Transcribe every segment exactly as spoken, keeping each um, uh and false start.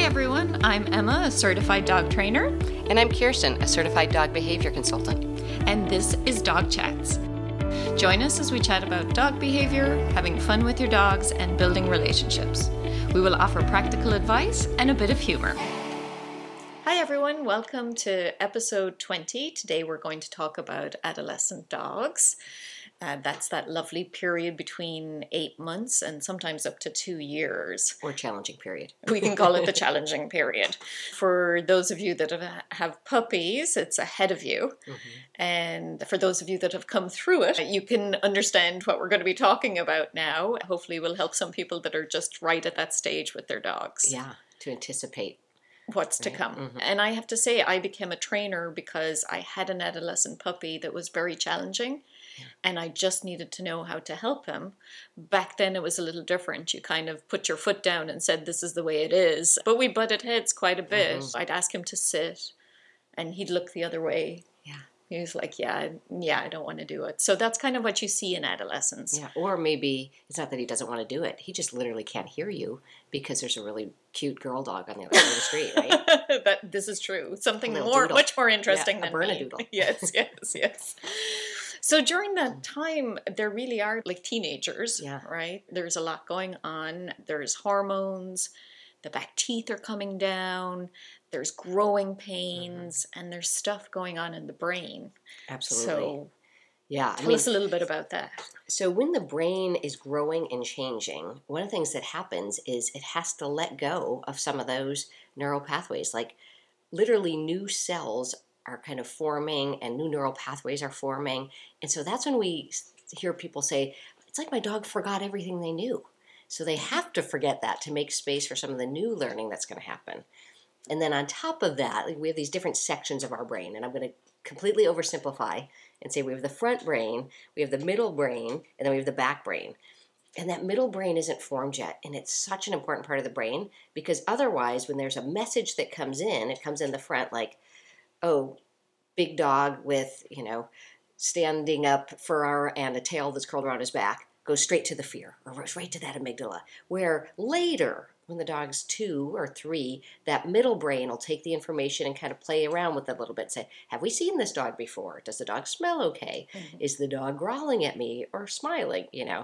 everyone, I'm Emma, a certified dog trainer. And I'm Kirsten, a certified dog behavior consultant. And this is Dog Chats. Join us as we chat about dog behavior, having fun with your dogs, and building relationships. We will offer practical advice and a bit of humor. Hi everyone, welcome to episode twenty. Today we're going to talk about adolescent dogs. Uh, that's that lovely period between eight months and sometimes up to two years. Or challenging period. We can call it the challenging period. For those of you that have, have puppies, it's ahead of you. Mm-hmm. And for those of you that have come through it, you can understand what we're going to be talking about now. Hopefully we'll help some people that are just right at that stage with their dogs. Yeah, to anticipate what's to come. Mm-hmm. And I have to say, I became a trainer because I had an adolescent puppy that was very challenging. And I just needed to know how to help him. Back then it was a little different. You kind of put your foot down and said, this is the way it is. But we butted heads quite a bit. Mm-hmm. I'd ask him to sit and he'd look the other way. Yeah. He was like, yeah, yeah, I don't want to do it. So that's kind of what you see in adolescence. Yeah. Or maybe it's not that he doesn't want to do it. He just literally can't hear you because there's a really cute girl dog on the other side of the street, right? that, this is true. Something more, doodle. much more interesting yeah, than a Bernedoodle. Yes, yes, yes. So during that time, there really are like teenagers, yeah. right? There's a lot going on. There's hormones, the back teeth are coming down, there's growing pains, mm-hmm. and there's stuff going on in the brain. Absolutely. So yeah, tell I mean, us a little bit about that. So when the brain is growing and changing, one of the things that happens is it has to let go of some of those neural pathways. Like literally new cells are kind of forming and new neural pathways are forming. And so that's when we hear people say, it's like my dog forgot everything they knew. So they have to forget that to make space for some of the new learning that's going to happen. And then on top of that, we have these different sections of our brain. And I'm going to completely oversimplify and say we have the front brain, we have the middle brain, and then we have the back brain. And that middle brain isn't formed yet. And it's such an important part of the brain because otherwise when there's a message that comes in, it comes in the front like, oh, big dog with, you know, standing up fur and a tail that's curled around his back, goes straight to the fear, or goes right to that amygdala. Where later, when the dog's two or three, that middle brain will take the information and kind of play around with it a little bit and say, have we seen this dog before? Does the dog smell okay? Mm-hmm. Is the dog growling at me or smiling, you know?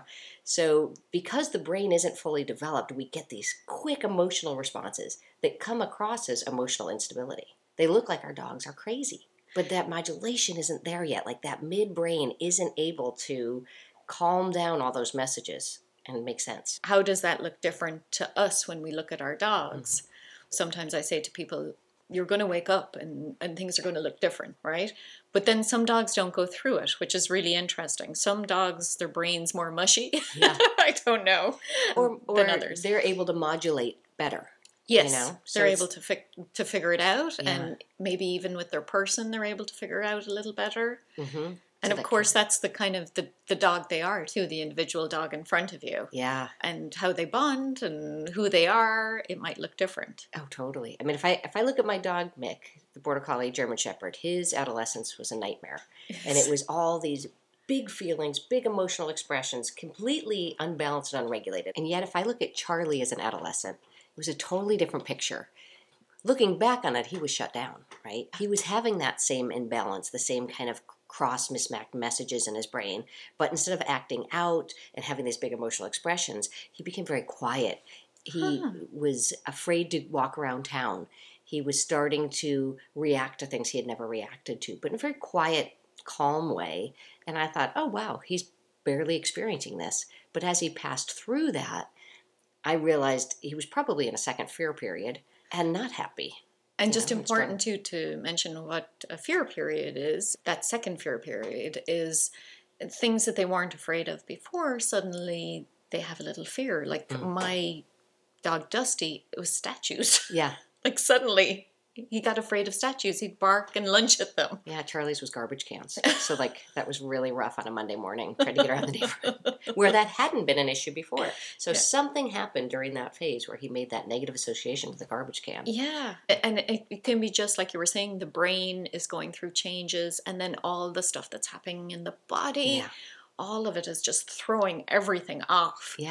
So because the brain isn't fully developed, we get these quick emotional responses that come across as emotional instability. They look like our dogs are crazy. But that modulation isn't there yet. Like that midbrain isn't able to calm down all those messages and make sense. How does that look different to us when we look at our dogs? Mm-hmm. Sometimes I say to people, you're going to wake up and, and things are going to look different, right? But then some dogs don't go through it, which is really interesting. Some dogs, their brain's more mushy. Yeah. I don't know. Or, or than others. They're able to modulate better. Yes, you know? So they're able to fi- to figure it out, yeah. and maybe even with their person, they're able to figure it out a little better. Mm-hmm. And so of that course, can... that's the kind of the, the dog they are too, the individual dog in front of you. Yeah. And how they bond and who they are, it might look different. Oh, totally. I mean, if I if I look at my dog, Mick, the Border Collie German Shepherd, his adolescence was a nightmare. Yes. And it was all these big feelings, big emotional expressions, completely unbalanced and unregulated. And yet, if I look at Charlie as an adolescent, it was a totally different picture. Looking back on it, he was shut down, right? He was having that same imbalance, the same kind of cross mismatched messages in his brain. But instead of acting out and having these big emotional expressions, he became very quiet. He huh. was afraid to walk around town. He was starting to react to things he had never reacted to, but in a very quiet, calm way. And I thought, oh, wow, he's barely experiencing this. But as he passed through that, I realized he was probably in a second fear period and not happy. And just know, important too to mention what a fear period is. That second fear period is things that they weren't afraid of before. Suddenly they have a little fear. Like mm. my dog Dusty, it was statues. Yeah. Like suddenly he got afraid of statues. He'd bark and lunge at them. Yeah, Charlie's was garbage cans. So, like, that was really rough on a Monday morning, trying to get around the neighborhood, where that hadn't been an issue before. So yeah. Something happened during that phase where he made that negative association with the garbage can. Yeah. And it, it can be just like you were saying, the brain is going through changes, and then all the stuff that's happening in the body, yeah. all of it is just throwing everything off. Yeah.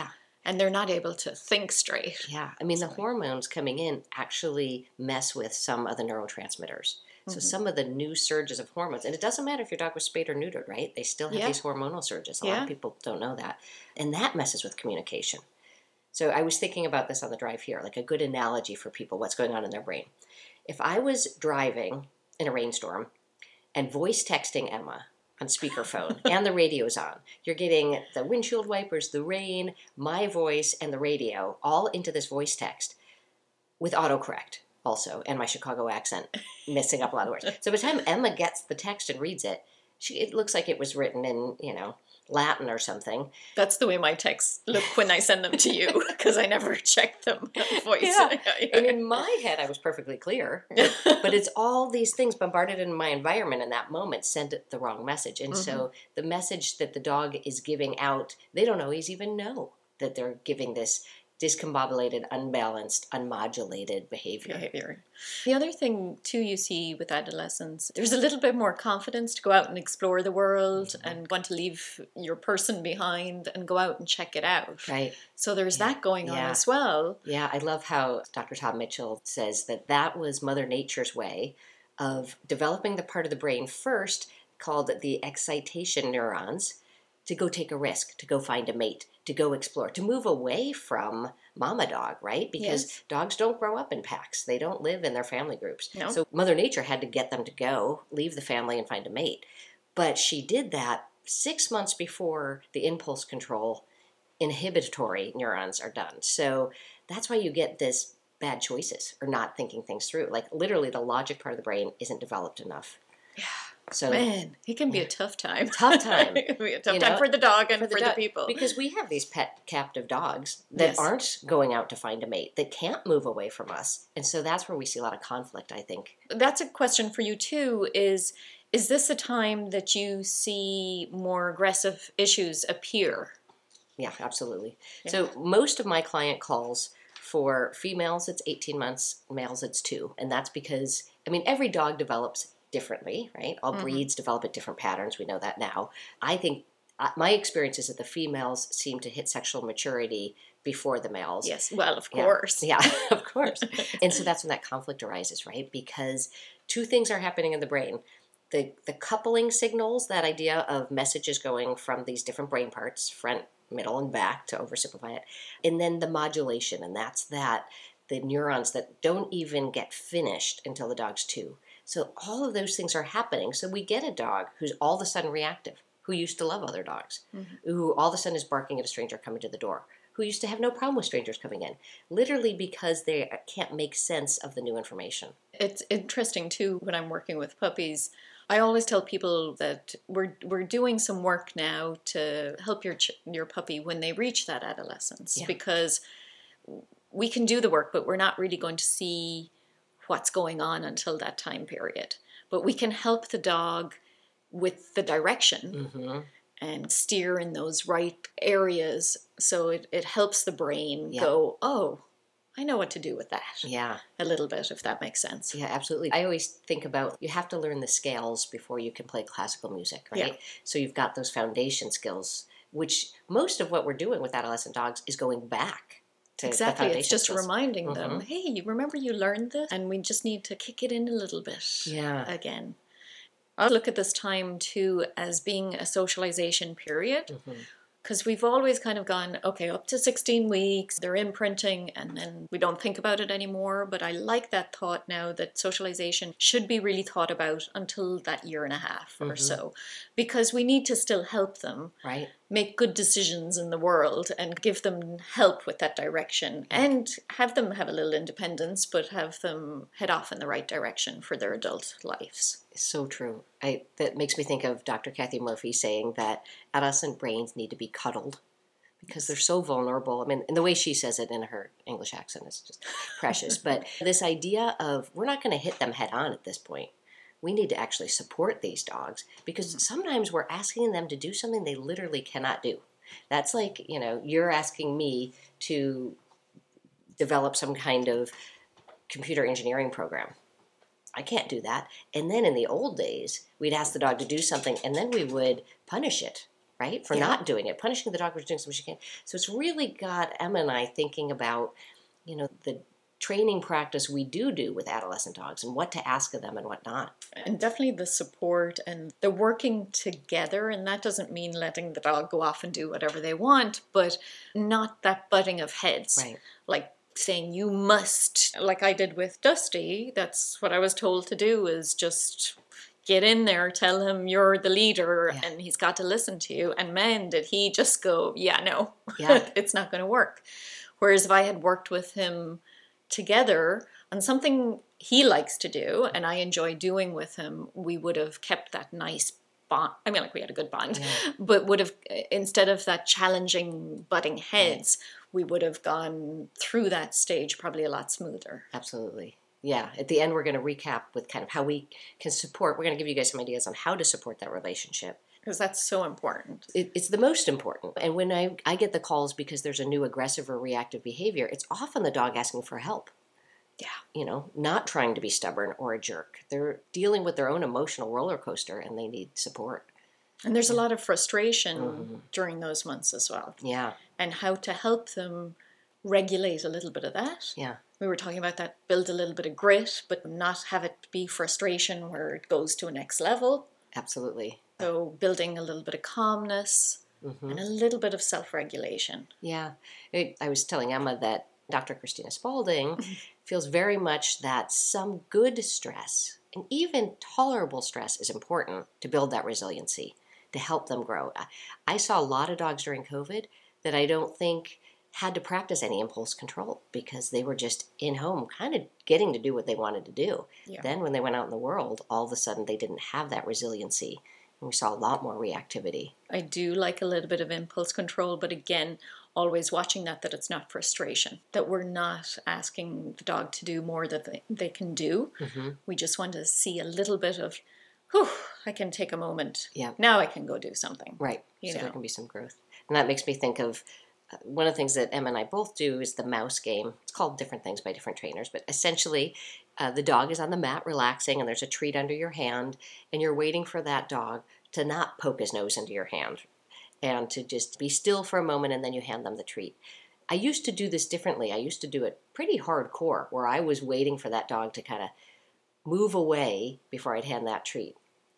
And they're not able to think straight. Yeah. I mean, the So- hormones coming in actually mess with some of the neurotransmitters. So Mhm. some of the new surges of hormones, and it doesn't matter if your dog was spayed or neutered, right? They still have Yeah. these hormonal surges. A lot Yeah. of people don't know that. And that messes with communication. So I was thinking about this on the drive here, like a good analogy for people, what's going on in their brain. If I was driving in a rainstorm and voice texting Emma on speakerphone and the radio's on, you're getting the windshield wipers, the rain, my voice, and the radio all into this voice text with autocorrect also, and my Chicago accent messing up a lot of words. So by the time Emma gets the text and reads it, she, it looks like it was written in, you know, Latin or something. That's the way my texts look when I send them to you, because I never check them voice. Yeah. And in my head, I was perfectly clear. But it's all these things bombarded in my environment in that moment send it the wrong message. And Mhm. so the message that the dog is giving out, they don't always even know that they're giving this discombobulated, unbalanced, unmodulated behavior. behavior. The other thing too you see with adolescents, there's a little bit more confidence to go out and explore the world Mhm. and want to leave your person behind and go out and check it out. Right. So there's Yeah. that going on Yeah. as well. Yeah, I love how Doctor Tom Mitchell says that that was Mother Nature's way of developing the part of the brain first called the excitation neurons to go take a risk, to go find a mate, to go explore, to move away from mama dog, right? Because Yes. dogs don't grow up in packs. They don't live in their family groups. No. So Mother Nature had to get them to go, leave the family and find a mate. But she did that six months before the impulse control inhibitory neurons are done. So that's why you get this bad choices or not thinking things through. Like literally the logic part of the brain isn't developed enough. Yeah. So Man, it can be yeah. a tough time. Tough time. It can be a tough You time know, for the dog and for the, dog- people. Because we have these pet captive dogs that Yes. aren't going out to find a mate, that can't move away from us. And so that's where we see a lot of conflict, I think. That's a question for you too, is is this a time that you see more aggressive issues appear? Yeah, absolutely. Yeah. So most of my client calls for females, it's eighteen months, males, it's two. And that's because, I mean, every dog develops differently, right? All Mhm. breeds develop at different patterns. We know that now. I think uh, my experience is that the females seem to hit sexual maturity before the males. Yes, well, of Yeah. course. Yeah, of course. And so that's when that conflict arises, right? Because two things are happening in the brain. The, the coupling signals, that idea of messages going from these different brain parts, front, middle, and back, to oversimplify it. And then the modulation, and that's that, the neurons that don't even get finished until the dog's two. So all of those things are happening. So we get a dog who's all of a sudden reactive, who used to love other dogs, Mhm. who all of a sudden is barking at a stranger coming to the door, who used to have no problem with strangers coming in, literally because they can't make sense of the new information. It's interesting too when I'm working with puppies. I always tell people that we're we're doing some work now to help your ch- your puppy when they reach that adolescence, Yeah. because we can do the work, but we're not really going to see what's going on until that time period. But we can help the dog with the direction Mm-hmm. and steer in those right areas, so it, it helps the brain Yeah. go, oh, I know what to do with that. Yeah. A little bit, if that makes sense. Yeah, absolutely. I always think about you have to learn the scales before you can play classical music, right? Yeah. So you've got those foundation skills, which most of what we're doing with adolescent dogs is going back to Exactly. the It's foundation just skills. reminding them, Mhm. hey, you remember you learned this? And we just need to kick it in a little bit Yeah. again. I look at this time too as being a socialization period, Mhm. because we've always kind of gone, okay, up to sixteen weeks, they're imprinting, and then we don't think about it anymore. But I like that thought now that socialization should be really thought about until that year and a half or Mhm. so, because we need to still help them Right? make good decisions in the world and give them help with that direction and have them have a little independence, but have them head off in the right direction for their adult lives. It's so true. I that makes me think of Doctor Kathy Murphy saying that adolescent brains need to be cuddled because they're so vulnerable. I mean, and the way she says it in her English accent is just precious. But this idea of we're not going to hit them head on at this point. We need to actually support these dogs because sometimes we're asking them to do something they literally cannot do. That's like, you know, you're asking me to develop some kind of computer engineering program. I can't do that. And then in the old days, we'd ask the dog to do something and then we would punish it, right? For Yeah. not doing it, punishing the dog for doing something she can't. So it's really got Emma and I thinking about, you know, the training practice we do do with adolescent dogs and what to ask of them and what not. And definitely the support and the working together. And that doesn't mean letting the dog go off and do whatever they want, but not that butting of heads. Right. Like saying you must, like I did with Dusty. That's what I was told to do, is just get in there, tell him you're the leader, Yeah. and he's got to listen to you. And man, did he just go, yeah, no, Yeah. it's not going to work. Whereas if I had worked with him together on something he likes to do and I enjoy doing with him, we would have kept that nice bond. I mean, like we had a good bond, Yeah. but would have, instead of that challenging butting heads, we would have gone through that stage probably a lot smoother. Absolutely. Yeah. At the end, we're going to recap with kind of how we can support. We're going to give you guys some ideas on how to support that relationship. Because that's so important. It, it's the most important. And when I, I get the calls because there's a new aggressive or reactive behavior, it's often the dog asking for help. Yeah. You know, not trying to be stubborn or a jerk. They're dealing with their own emotional roller coaster and they need support. And there's a lot of frustration Mm-hmm. during those months as well. Yeah. And how to help them regulate a little bit of that. Yeah. We were talking about that, build a little bit of grit, but not have it be frustration where it goes to a next level. Absolutely. So building a little bit of calmness Mm-hmm. and a little bit of self-regulation. Yeah. I, I was telling Emma that Doctor Christina Spalding feels very much that some good stress and even tolerable stress is important to build that resiliency, to help them grow. I, I saw a lot of dogs during COVID that I don't think had to practice any impulse control because they were just in home kind of getting to do what they wanted to do. Yeah. Then when they went out in the world, all of a sudden they didn't have that resiliency. And we saw a lot more reactivity. I do like a little bit of impulse control, but again, always watching that, that it's not frustration, that we're not asking the dog to do more that they, they can do. Mm-hmm. We just want to see a little bit of, whew, I can take a moment. Yeah. Now I can go do something. Right. You so know. there can be some growth. And that makes me think of uh, one of the things that Emma and I both do is the mouse game. It's called different things by different trainers, but essentially uh, the dog is on the mat relaxing and there's a treat under your hand and you're waiting for that dog to not poke his nose into your hand and to just be still for a moment and then you hand them the treat. I used to do this differently. I used to do it pretty hardcore where I was waiting for that dog to kind of move away before I'd hand that treat.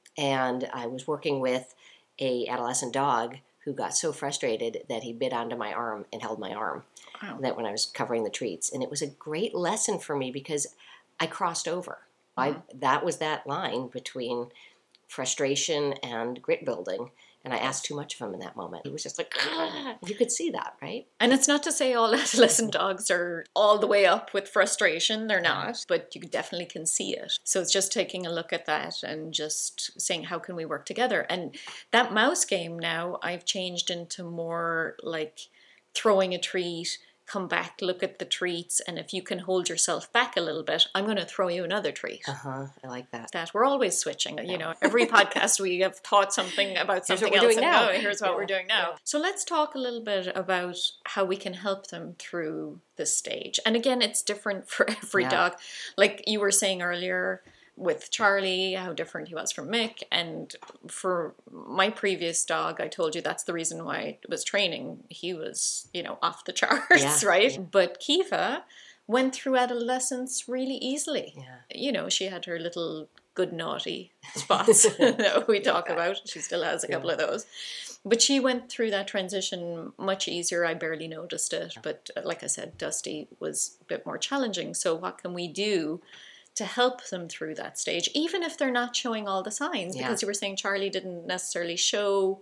And I was working with a adolescent dog who got so frustrated that he bit onto my arm and held my arm. Wow. That when I was covering the treats. And it was a great lesson for me because I crossed over. I that was that line between frustration and grit building. And I asked too much of him in that moment. He was just like, ah! You could see that, right? And it's not to say all adolescent dogs are all the way up with frustration. They're not, but you definitely can see it. So it's just taking a look at that and just saying, how can we work together? And that mouse game now, I've changed into more like throwing a treat, come back, look at the treats, and if you can hold yourself back a little bit, I'm going to throw you another treat. Uh-huh. I like that. That we're always switching. You know, every podcast we have taught something about Here's something what we're else. doing and now. oh, here's what Yeah. we're doing now. Yeah. So let's talk a little bit about how we can help them through this stage. And again, it's different for every Yeah. dog. Like you were saying earlier with Charlie, how different he was from Mick. And for my previous dog, I told you that's the reason why I was training. He was, you know, off the charts, Yeah. right? But Kiva went through adolescence really easily. Yeah. You know, she had her little good naughty spots that we talk about. She still has a couple of those. But she went through that transition much easier. I barely noticed it. But uh, like I said, Dusty was a bit more challenging. So what can we do to help them through that stage, even if they're not showing all the signs? Yeah. Because you were saying Charlie didn't necessarily show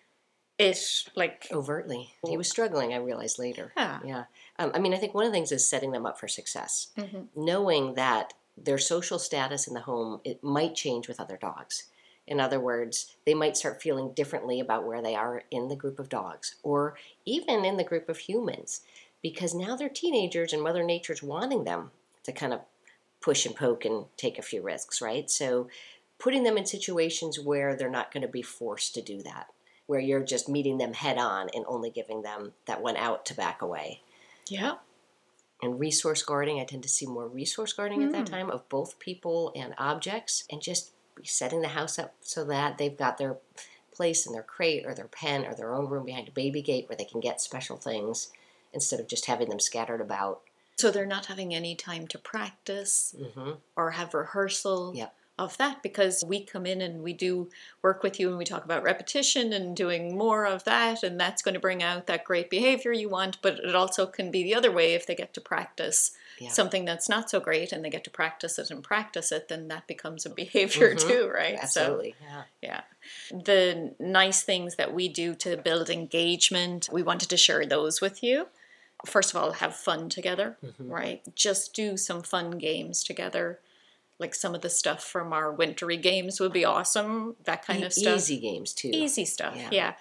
it like... Overtly. He was struggling, I realized later. Yeah. Yeah. Um, I mean, I think one of the things is setting them up for success. Mhm. Knowing that their social status in the home, it might change with other dogs. In other words, they might start feeling differently about where they are in the group of dogs or even in the group of humans because now they're teenagers and Mother Nature's wanting them to kind of push and poke and take a few risks, right? So putting them in situations where they're not going to be forced to do that, where you're just meeting them head on and only giving them that one out to back away. Yeah. And resource guarding, I tend to see more resource guarding at that Mm. time of both people and objects, and just setting the house up so that they've got their place in their crate or their pen or their own room behind a baby gate where they can get special things instead of just having them scattered about. So they're not having any time to practice Mm-hmm. or have rehearsal Yep. of that, because we come in and we do work with you and we talk about repetition and doing more of that, and that's going to bring out that great behavior you want. But it also can be the other way. If they get to practice Yeah. something that's not so great and they get to practice it and practice it, then that becomes a behavior Mhm. too, right? Absolutely. So, yeah. yeah. The nice things that we do to build engagement, we wanted to share those with you. First of all, have fun together, Mhm. right? Just do some fun games together. Like some of the stuff from our wintry games would be awesome. That kind E- of stuff. Easy games too. Easy stuff, Yeah. yeah.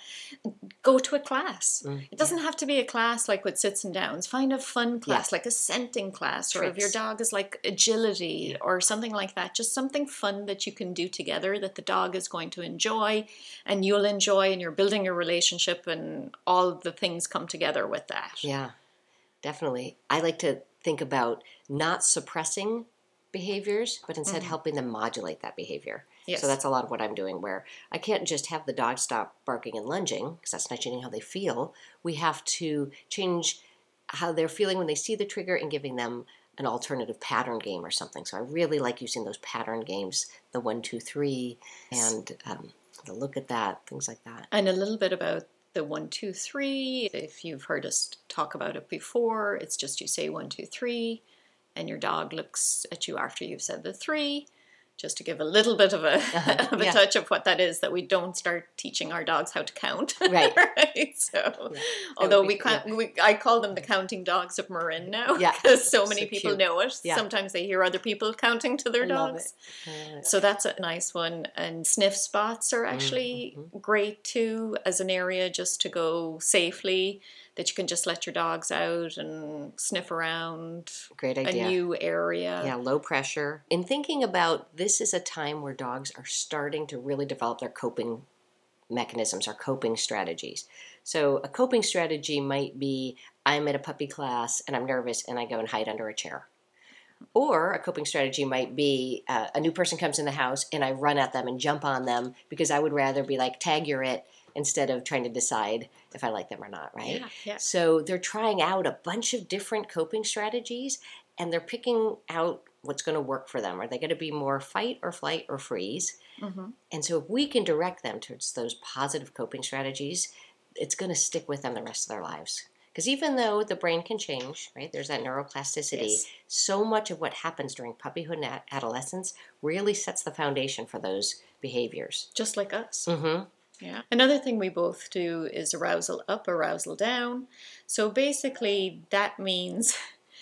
Go to a class. Mm, It doesn't have to be a class like with sits and downs. Find a fun class, Yeah. like a scenting class, or if your Tricks. dog is like agility Yeah. or something like that. Just something fun that you can do together that the dog is going to enjoy and you'll enjoy, and you're building a relationship, and all the things come together with that. Yeah, definitely. I like to think about not suppressing behaviors, but instead Mhm. helping them modulate that behavior. Yes. So that's a lot of what I'm doing, where I can't just have the dog stop barking and lunging, because that's not changing how they feel. We have to change how they're feeling when they see the trigger and giving them an alternative pattern game or something. So I really like using those pattern games, the one, two, three, and um, the look at that, things like that. And a little bit about the one, two, three. If you've heard us talk about it before, it's just you say one, two, three, and your dog looks at you after you've said the three, just to give a little bit of a, Uh-huh. of a Yeah. touch of what that is, that we don't start teaching our dogs how to count. Right. Right? So, Yeah. although would we be- can't, we, I call them the counting dogs of Marin now, Yeah. because so many So people cute. know it. Yeah. Sometimes they hear other people counting to their I love dogs. it. I love it. So that's a nice one. And sniff spots are actually Mhm. great too, as an area just to go safely, that you can just let your dogs out and sniff around Great a idea. new area. Yeah, low pressure. In thinking about, this is a time where dogs are starting to really develop their coping mechanisms, our coping strategies. So a coping strategy might be, I'm at a puppy class and I'm nervous and I go and hide under a chair. Or a coping strategy might be, uh, a new person comes in the house and I run at them and jump on them because I would rather be like, tag, you're it, instead of trying to decide if I like them or not, right? Yeah, yeah. So they're trying out a bunch of different coping strategies, and they're picking out what's going to work for them. Are they going to be more fight or flight or freeze? Mhm. And so if we can direct them towards those positive coping strategies, it's going to stick with them the rest of their lives. Because even though the brain can change, right, there's that neuroplasticity, Yes. so much of what happens during puppyhood and ad- adolescence really sets the foundation for those behaviors. Just like us. Mm-hmm. Yeah. Another thing we both do is arousal up, arousal down. So basically, that means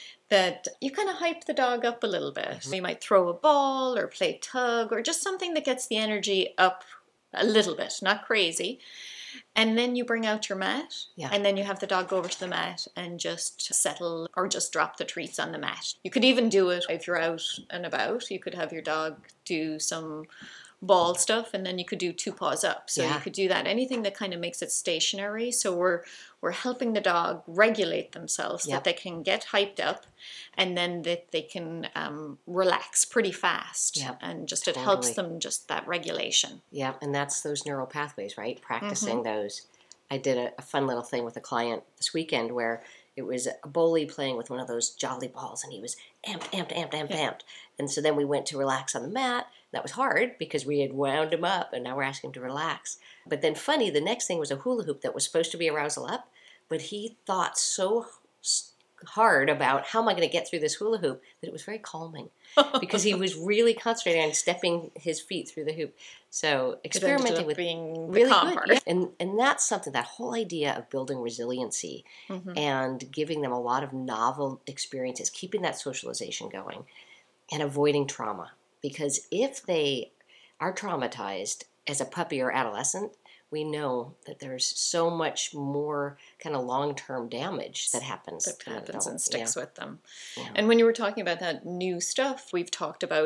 that you kind of hype the dog up a little bit. Mhm. You might throw a ball or play tug or just something that gets the energy up a little bit, not crazy. And then you bring out your mat, Yeah. and then you have the dog go over to the mat and just settle or just drop the treats on the mat. You could even do it if you're out and about. You could have your dog do some ball stuff, and then you could do two paws up. So Yeah. you could do that. Anything that kind of makes it stationary. So we're we're helping the dog regulate themselves, so Yep. that they can get hyped up, and then that they can um, relax pretty fast. Yep. And just it helps Totally. them, just that regulation. Yeah, and that's those neural pathways, right? Mm-hmm. Practicing those. I did a, a fun little thing with a client this weekend where it was a bully playing with one of those jolly balls, and he was amped, amped, amped, amped, Yeah. amped. And so then we went to relax on the mat. That was hard because we had wound him up, and now we're asking him to relax. But then funny, the next thing was a hula hoop that was supposed to be arousal up, but he thought so s- hard about how am I going to get through this hula hoop that it was very calming because he was really concentrating on stepping his feet through the hoop. So It ended experimenting up with being the really calm good, part. yeah. and and that's something, that whole idea of building resiliency Mhm. and giving them a lot of novel experiences, keeping that socialization going, and avoiding trauma. Because if they are traumatized as a puppy or adolescent, we know that there's so much more kind of long-term damage that happens. That than an happens and adult. sticks with them. Yeah. And when you were talking about that new stuff, we've talked about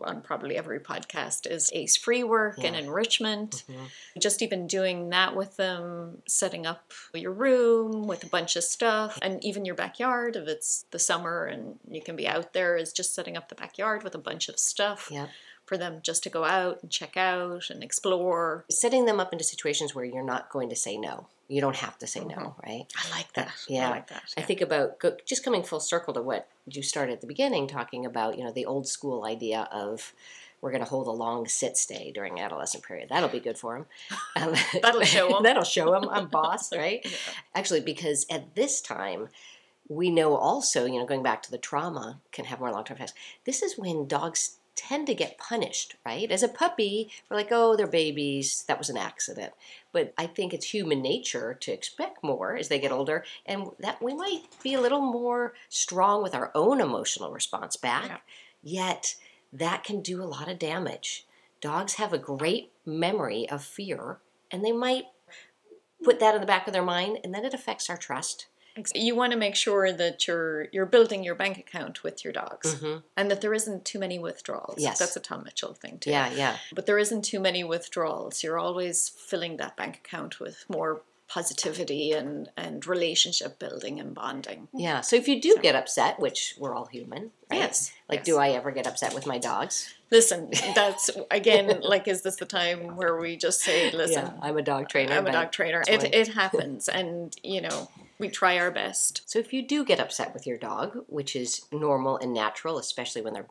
on probably every podcast is ACE free work Yeah. and enrichment. Mm-hmm. Just even doing that with them, setting up your room with a bunch of stuff, and even your backyard if it's the summer and you can be out there, is just setting up the backyard with a bunch of stuff. Yep. For them just to go out and check out and explore. Setting them up into situations where you're not going to say no. You don't have to say Mm-hmm. no, right? I like that. Yeah. I like that. I yeah. think about go, just coming full circle to what you started at the beginning, talking about, you know, the old school idea of we're going to hold a long sit stay during adolescent period. That'll be good for them. Um, That'll show them. That'll show them I'm boss, right? Yeah. Actually, because at this time, we know also, you know, going back to the trauma can have more long-term effects. This is when dogs tend to get punished, right? As a puppy, we're like, oh, they're babies. That was an accident. But I think it's human nature to expect more as they get older, and that we might be a little more strong with our own emotional response back. Yeah. Yet that can do a lot of damage. Dogs have a great memory of fear, and they might put that in the back of their mind, and then it affects our trust. You want to make sure that you're you're building your bank account with your dogs, Mm-hmm. and that there isn't too many withdrawals. Yes. That's a Tom Mitchell thing too. Yeah, yeah. But there isn't too many withdrawals. You're always filling that bank account with more positivity and, and relationship building and bonding. Yeah. So if you do get upset, which we're all human, right? Yes. Like, yes. do I ever get upset with my dogs? Listen, that's, again, like, is this the time where we just say, listen, Yeah, I'm a dog trainer. I'm a but dog trainer. that's It, why- it happens. And, you know, we try our best. So if you do get upset with your dog, which is normal and natural, especially when they're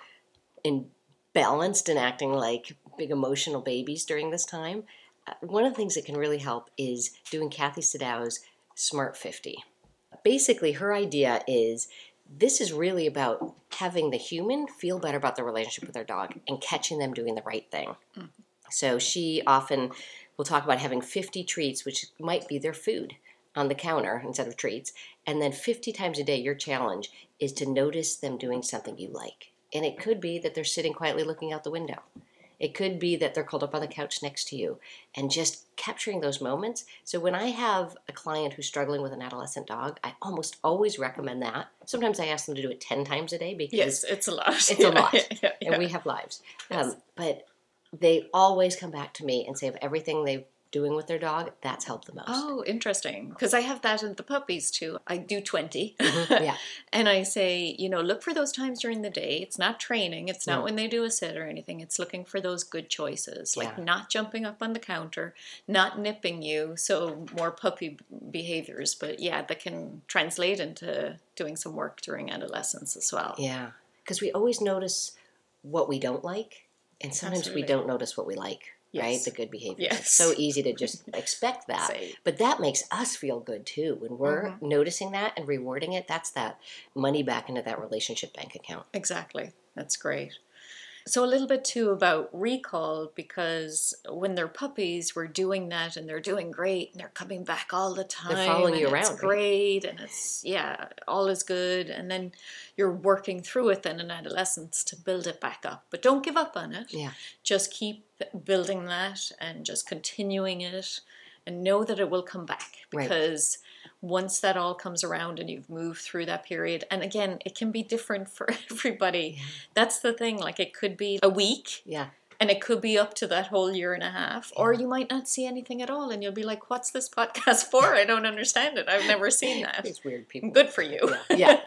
imbalanced and acting like big emotional babies during this time, uh, one of the things that can really help is doing Kathy Sadow's Smart fifty. Basically, her idea is this is really about having the human feel better about their relationship with their dog and catching them doing the right thing. Mm. So she often will talk about having fifty treats, which might be their food, on the counter instead of treats. And then fifty times a day, your challenge is to notice them doing something you like. And it could be that they're sitting quietly looking out the window. It could be that they're curled up on the couch next to you, and just capturing those moments. So when I have a client who's struggling with an adolescent dog, I almost always recommend that. Sometimes I ask them to do it ten times a day because Yes, it's a lot. it's a lot, Yeah, yeah, yeah. and we have lives. Yes. Um, but they always come back to me and say of everything they're doing with their dog, that's helped the most. Oh, interesting. Because I have that in the puppies too. I do twenty. Mhm, yeah. And I say, you know, look for those times during the day. It's not training. It's not No. when they do a sit or anything. It's looking for those good choices. Like Yeah. not jumping up on the counter, not nipping you. So more puppy behaviors. But yeah, that can translate into doing some work during adolescence as well. Yeah, because we always notice what we don't like, and sometimes Absolutely. we don't notice what we like, right? Yes. The good behaviors. Yes. It's so easy to just expect that. Say, But that makes us feel good too. When we're Mhm. noticing that and rewarding it, that's that money back into that relationship bank account. exactly. That's great. So a little bit too about recall, because when they're puppies, we're doing that and they're doing great and they're coming back all the time. following and you it's around, right? great, and it's, yeah, all is good. And then you're working through it then in adolescence to build it back up. But don't give up on it. Yeah. Just keep building that and just continuing it, and know that it will come back, Right. because once that all comes around and you've moved through that period, and again, it can be different for everybody. Yeah. That's the thing. Like, it could be a week, Yeah. and it could be up to that whole year and a half, or you might not see anything at all, and you'll be like, what's this podcast for? I don't understand it. I've never seen that. It's weird people. Good for you. Yeah.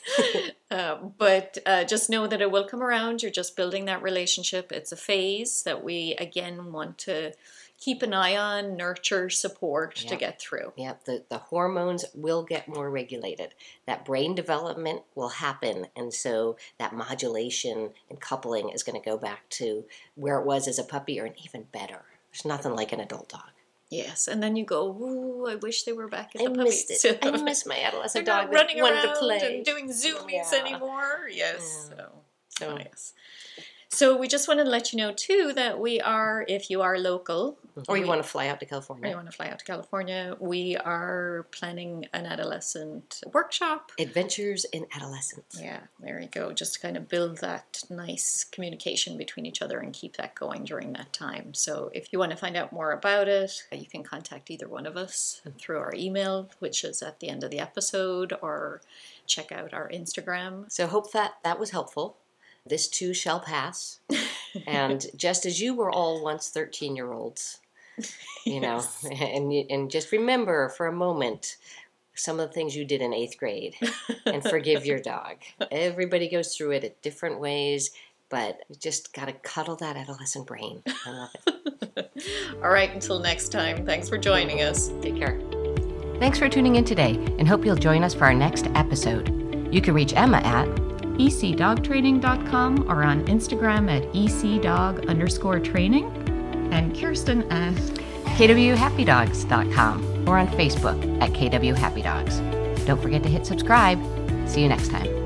uh, but uh, just know that it will come around. You're just building that relationship. It's a phase that we, again, want to keep an eye on, nurture, support to Yep. get through. Yeah, the, the hormones will get more regulated. That brain development will happen. And so that modulation and coupling is going to go back to where it was as a puppy, or even better. There's nothing like an adult dog. Yes, and then you go, ooh, I wish they were back at I the missed puppies. it. I miss my They're adolescent not dog running that wanted around to play. and doing zoomies Yeah. anymore. Yes. Yeah. So, So- oh, yes. So we just wanted to let you know, too, that we are, if you are local, Or you we- want to fly out to or you California. want to fly out to California, we are planning an adolescent workshop. Adventures in Adolescence. Yeah, there you go. Just to kind of build that nice communication between each other and keep that going during that time. So if you want to find out more about it, you can contact either one of us through our email, which is at the end of the episode, or check out our Instagram. So hope that that was helpful. This too shall pass. And just as you were all once thirteen-year-olds, you know, Yes. and and just remember for a moment some of the things you did in eighth grade and forgive your dog. Everybody goes through it at different ways, but you just got to cuddle that adolescent brain. I love it. All right, until next time, thanks for joining us. Take care. Thanks for tuning in today, and hope you'll join us for our next episode. You can reach Emma at e c dog training dot com or on Instagram at ecdog underscore training, and Kirsten at k w happy dogs dot com or on Facebook at K W Happy Dogs. Don't forget to hit subscribe. See you next time.